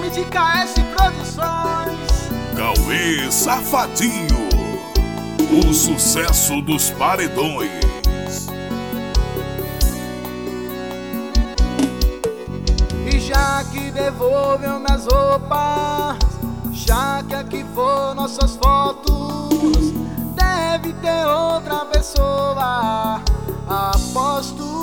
nome de KS Produções. Cauê Safadinho, o sucesso dos paredões. E já que devolveu minhas roupas, já que arquivou nossas fotos, deve ter outra pessoa, aposto.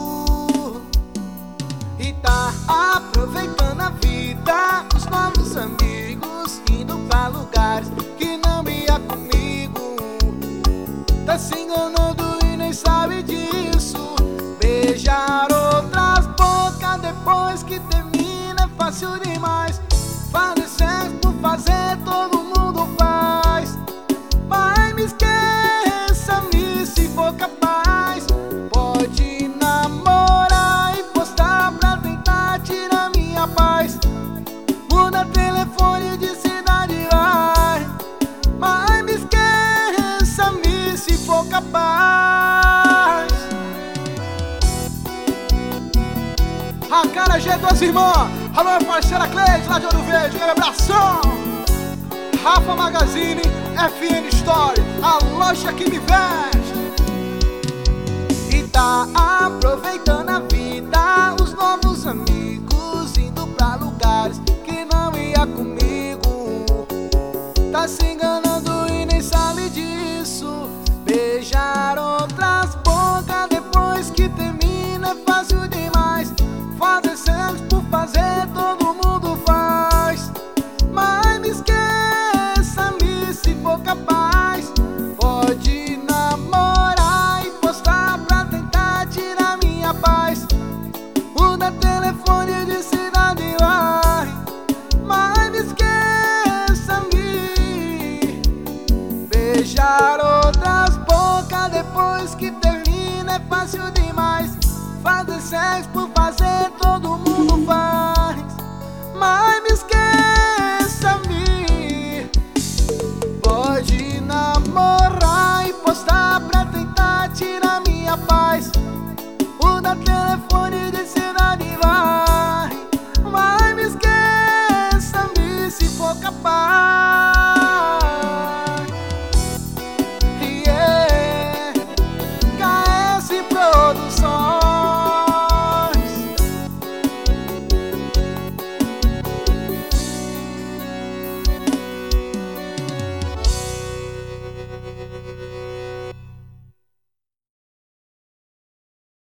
E tá aproveitando a vida, os novos amigos, indo pra lugares que não ia comigo. Tá se enganando e nem sabe disso. Beijar outras bocas depois que termina é fácil demais. Fazer sexo por fazer todo mundo faz. Mas me esqueça-me se for capaz. Pode namorar e postar pra tentar tirar minha paz. Muda telefone de cidade, vai. Mas me esqueça-me se for capaz. A cara G das irmãs. Alô, parceira Cleide, lá de Ouro Verde, aquele abração. Rafa Magazine, FN Story, a loja que me veste. E tá aproveitando a vida, os novos amigos, indo pra lugares que não ia comigo. Tá se enganando e nem sabe disso. Beijar outras bocas depois que termina é fácil demais. Fazer sexo por fazer todo mundo faz. Mas me esqueça-me se for capaz. Pode namorar e postar pra tentar tirar minha paz. Muda telefone de cidade, vai. Mas me esqueça-me. Beijar outras bocas depois que termina é fácil demais. Fazer sexo por fazer todo mundo faz. Mas me esqueça-me. Pode namorar e postar pra tentar tirar minha paz.